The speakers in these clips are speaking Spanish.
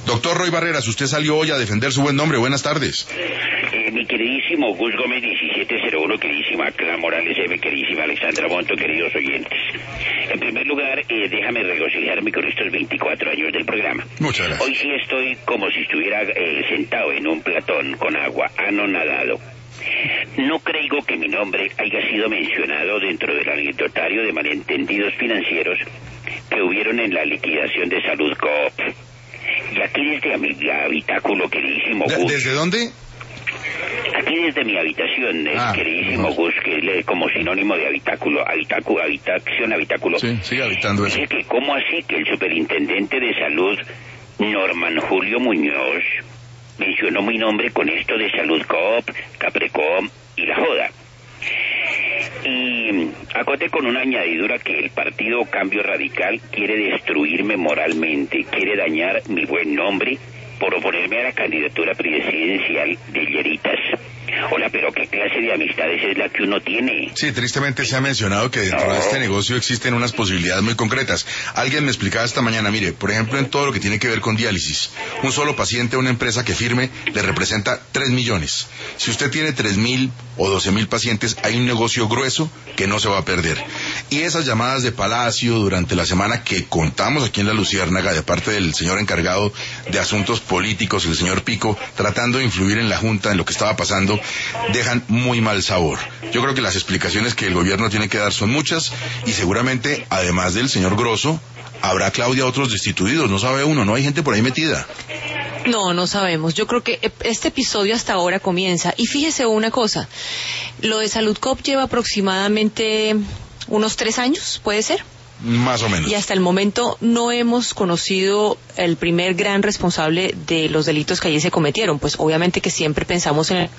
Doctor Roy Barreras, usted salió hoy a defender su buen nombre. Buenas tardes. Mi queridísimo Gus Gómez 1701, queridísima Clara Morales M, queridísima Alexandra Monto, queridos oyentes. En primer lugar, déjame regocijarme con estos 24 años del programa. Muchas gracias. Hoy sí estoy como si estuviera sentado en un platón con agua, anonadado. No creo que mi nombre haya sido mencionado dentro del anecdotario de malentendidos financieros que hubieron en la liquidación de Salud Coop. Y aquí desde mi habitáculo, queridísimo Gus. ¿Desde dónde? Aquí desde mi habitación, queridísimo Gus, que es como sinónimo de habitáculo, habitación, habitáculo. Sí, sigue habitando eso. Dice que cómo así que el superintendente de salud, Norman Julio Muñoz, mencionó mi nombre con esto de Salud Coop, Caprecom y La Joda. Y acote con una añadidura que el partido Cambio Radical quiere destruirme moralmente, quiere dañar mi buen nombre por oponerme a la candidatura presidencial de Lleritas. Hola, pero ¿qué clase de amistades es la que uno tiene? Sí, tristemente se ha mencionado que dentro de este negocio existen unas posibilidades muy concretas. Alguien me explicaba esta mañana, mire, por ejemplo, en todo lo que tiene que ver con diálisis, un solo paciente a una empresa que firme le representa 3 millones. Si usted tiene 3.000 o 12.000 pacientes, hay un negocio grueso que no se va a perder. Y esas llamadas de Palacio durante la semana que contamos aquí en La Luciérnaga de parte del señor encargado de asuntos políticos, el señor Pico, tratando de influir en la Junta en lo que estaba pasando, dejan muy mal sabor. Yo creo que las explicaciones que el gobierno tiene que dar son muchas y seguramente, además del señor Grosso, habrá, Claudia, otros destituidos. No sabe uno, no hay gente por ahí metida. No sabemos. Yo creo que este episodio hasta ahora comienza. Y fíjese una cosa, lo de Salud Coop lleva aproximadamente unos 3 años, ¿puede ser? Más o menos. Y hasta el momento no hemos conocido el primer gran responsable de los delitos que allí se cometieron. Pues obviamente que siempre pensamos en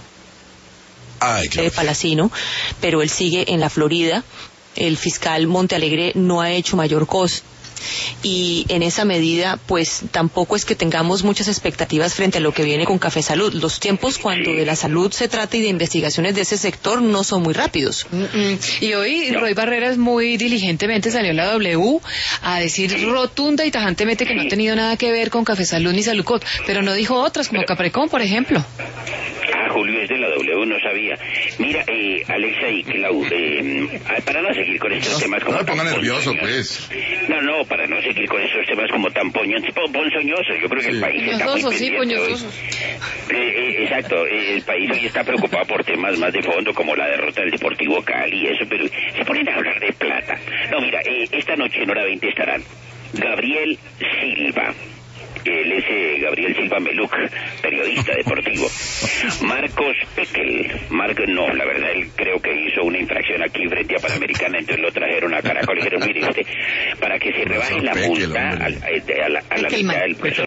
el Palacino, pero él sigue en la Florida. El fiscal Montealegre no ha hecho mayor cosa. Y en esa medida, pues tampoco es que tengamos muchas expectativas frente a lo que viene con Café Salud. Los tiempos cuando de la salud se trata y de investigaciones de ese sector no son muy rápidos. Y hoy Roy Barreras muy diligentemente salió a la W a decir rotunda y tajantemente que no ha tenido nada que ver con Café Salud ni Salud Coop, pero no dijo otras como Caprecom, por ejemplo. Julio es de la W, no sabía. Mira, Alexa y Clau, para no seguir con estos temas como... No me ponga nervioso, pues. No, para no seguir con estos temas como tan ponzoñosos. Yo creo que el país está muy pendiente hoy. Exacto, el país hoy está preocupado por temas más de fondo, como la derrota del Deportivo Cali y eso, pero se ponen a hablar de plata. No, mira, esta noche en hora 20 estarán Gabriel Silva. Él es Gabriel Silva Meluc, periodista deportivo. Marcos Pekel. La verdad, él creo que hizo una infracción aquí frente a Panamericana, entonces lo trajeron a Caracol y dijeron, mire usted, para que se rebaje la multa a la mitad del precio.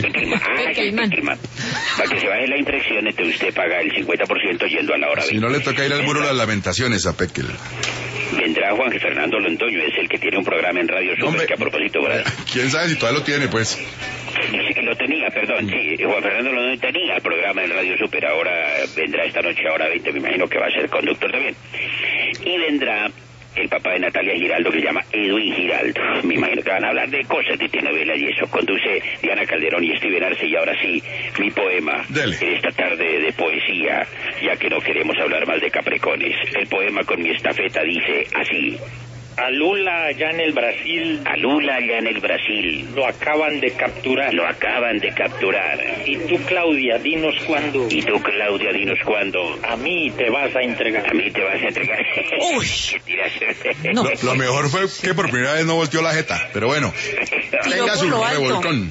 Para que se baje la infracción, entonces usted paga el 50% yendo a la hora 20. Si no le toca ir al muro de las lamentaciones a Pekel. Vendrá Juan Fernando Londoño, es el que tiene un programa en Radio Super, que a propósito... ¿Quién sabe si todavía lo tiene, pues? Sí, lo tenía, perdón, sí, Juan Fernando Londoño tenía el programa en Radio Super, ahora vendrá esta noche, ahora 20, me imagino que va a ser conductor también. Y vendrá el papá de Natalia Giraldo, que se llama Edwin Giraldo. Me imagino que van a hablar de cosas de telenovelas y eso. Conduce Diana Calderón y Steven Arce. Y ahora sí, mi poema. Dele. En esta tarde de poesía, ya que no queremos hablar más de capricones. El poema con mi estafeta dice así: A Lula allá en el Brasil. A Lula allá en el Brasil. Lo acaban de capturar. Lo acaban de capturar. Y tú, Claudia, dinos cuándo. Y tú, Claudia, dinos cuándo. A mí te vas a entregar. A mí te vas a entregar. Uy. ¿Qué tiras? No. Lo mejor fue que por primera vez no volteó la jeta, pero bueno. Tenga su revolcón.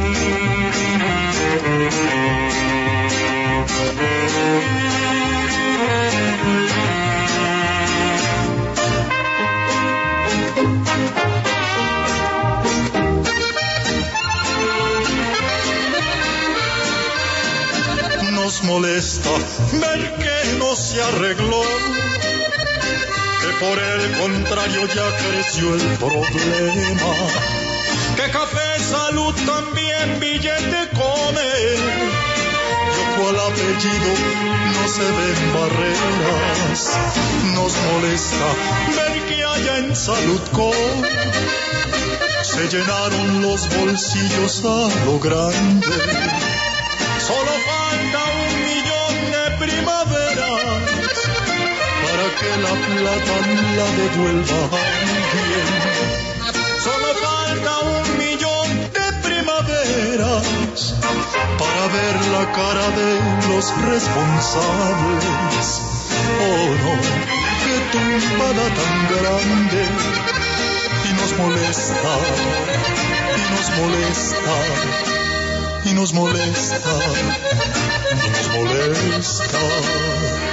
Nos molesta ver que no se arregló, que por el contrario ya creció el problema, que Café Salud también billete come, yo cual apellido no se ven barreras. Nos molesta ver que haya en Salud Coop se llenaron los bolsillos a lo grande. Solo falta 1 millón de primaveras para que la plata la devuelva alguien. Solo falta 1 millón de primaveras para ver la cara de los responsables. Oh no, qué tumbada tan grande. Y nos molesta, y nos molesta, y nos molesta, y nos molesta.